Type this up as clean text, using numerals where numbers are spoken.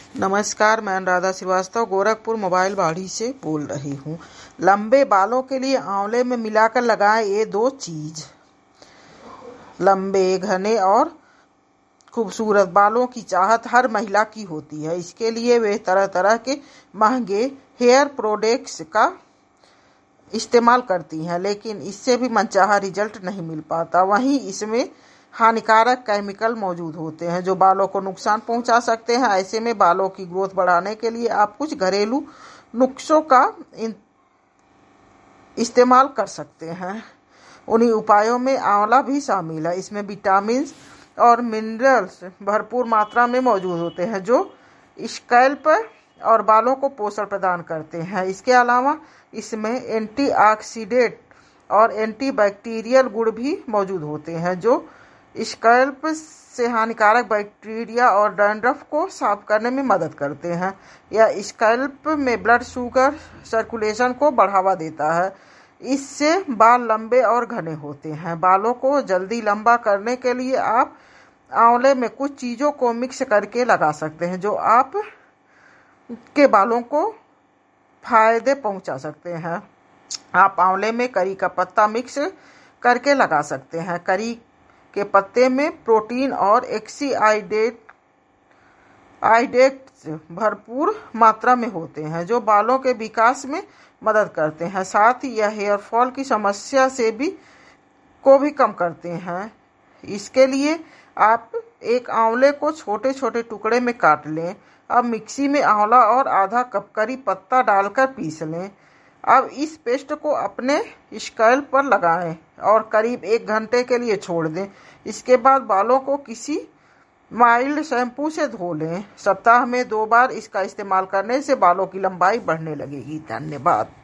नमस्कार, मैं अनुराधा श्रीवास्तव गोरखपुर मोबाइल बाड़ी से बोल रही हूँ। लंबे बालों के लिए आंवले में मिलाकर लगाएं ये 2 चीज। लंबे, घने और खूबसूरत बालों की चाहत हर महिला की होती है। इसके लिए वे तरह तरह के महंगे हेयर प्रोडक्ट्स का इस्तेमाल करती हैं, लेकिन इससे भी मनचाहा रिजल्ट नहीं मिल पाता। वहीं इसमें हानिकारक केमिकल मौजूद होते हैं जो बालों को नुकसान पहुंचा सकते हैं। ऐसे में बालों की ग्रोथ बढ़ाने के लिए आप कुछ घरेलू नुस्खों का इस्तेमाल कर सकते हैं। उन्हीं उपायों में आंवला भी शामिल है। इसमें विटामिन और मिनरल्स भरपूर मात्रा में मौजूद होते हैं जो स्कैल्प और बालों को पोषण प्रदान करते हैं। इसके अलावा इसमें एंटीऑक्सीडेंट और एंटीबैक्टीरियल गुण भी मौजूद होते हैं जो स्कैल्प से हानिकारक बैक्टीरिया और डैंड्रफ को साफ करने में मदद करते हैं। यह स्कैल्प में ब्लड शुगर सर्कुलेशन को बढ़ावा देता है। इससे बाल लंबे और घने होते हैं। बालों को जल्दी लंबा करने के लिए आप आंवले में कुछ चीज़ों को मिक्स करके लगा सकते हैं जो आप के बालों को फायदे पहुंचा सकते हैं। आप आंवले में करी का पत्ता मिक्स करके लगा सकते हैं। करी के पत्ते में प्रोटीन और आइडेट्स भरपूर मात्रा में होते हैं जो बालों के विकास में मदद करते हैं। साथ ही यह हेयर फॉल की समस्या को भी कम करते हैं। इसके लिए आप एक आंवले को छोटे छोटे टुकड़े में काट लें। अब मिक्सी में आंवला और आधा कप करी पत्ता डालकर पीस लें। अब इस पेस्ट को अपने स्कैल्प पर लगाएं और करीब 1 घंटे के लिए छोड़ दें। इसके बाद बालों को किसी माइल्ड शैम्पू से धो लें। सप्ताह में 2 बार इसका इस्तेमाल करने से बालों की लंबाई बढ़ने लगेगी। धन्यवाद।